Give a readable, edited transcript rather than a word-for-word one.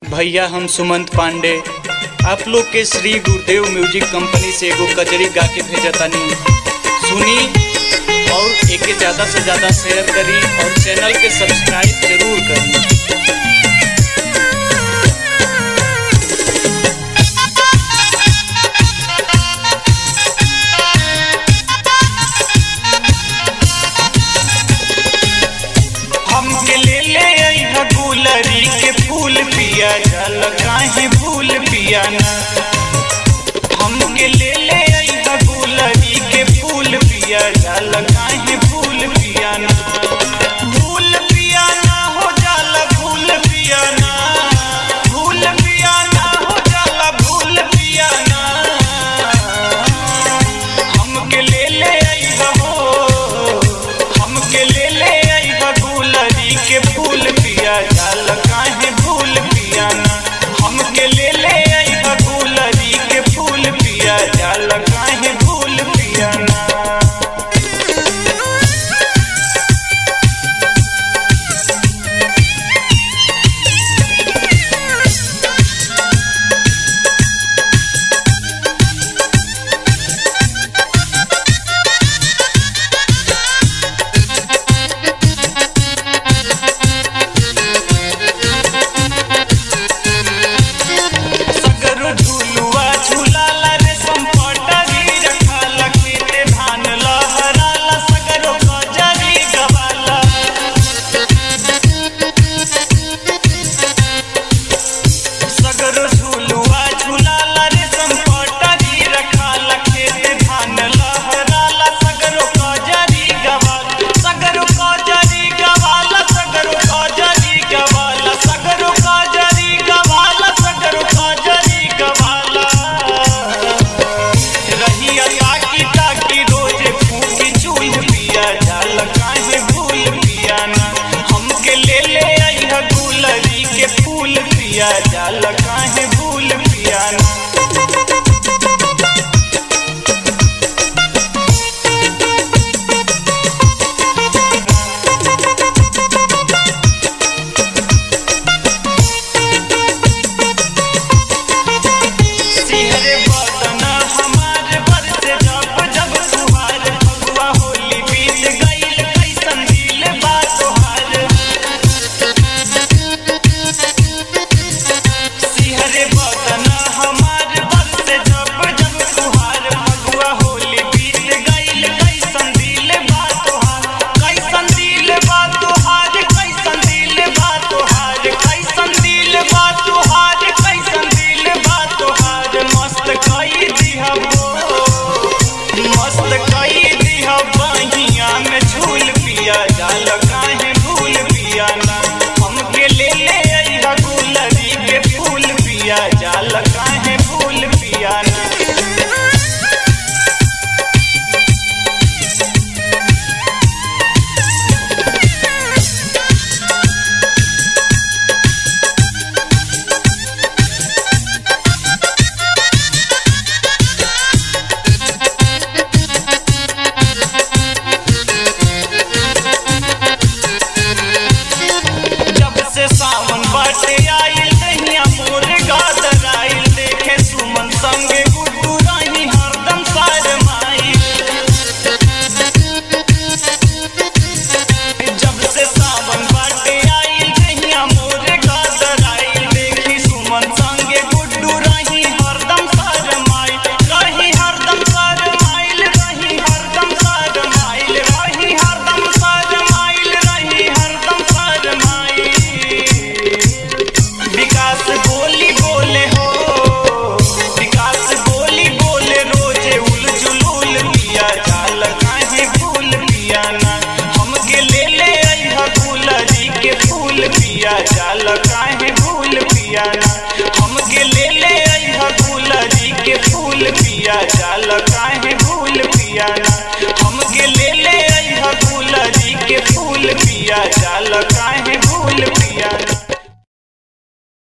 भैया हम सुमंत पांडे आप लोग के श्री गुरुदेव म्यूजिक कंपनी से एगो कजरी गा के भेजतानी। सुनी और एके ज़्यादा से ज़्यादा शेयर करी और चैनल के सब्सक्राइब जरूर करी। हमके ले ले अइहा गुलरी के फूल पिया जल काहे भूल पिया ना। हमके ले ले अइहा गुलरी के फूल पिया जल काहे भूल पिया ना। भूल पिया ना हो जाला भूल पिया ना। भूल पिया ना हो जाला भूल पिया ना। हमके ले ले अइहा हो हमके ले ले अइहा गुलरी के फूल पिया जल काहे भूल पिया ना। हमके ले ले अइहा गुलरी के फूल पिया जल काहे भूल पिया ना। सगरो झुलुआ झुलाला रे संपटरी रखाला खेते धान लहराला सगरो कजरी गवाला। सगरो झुलुआ झुलाला रे संपटरी रखाला खेते धान लहराला सगरो कजरी गवाला। सगरो कजरी गवाला सगरो कजरी गवाला सगरो कजरी गवाला सगरो कजरी गवाला। रहिया ताकी ताकी रोजे फूकी चूल पिया जल काहे भूल पिया ना। हमके ले ले अइहा गुलरी के फूल पिया जल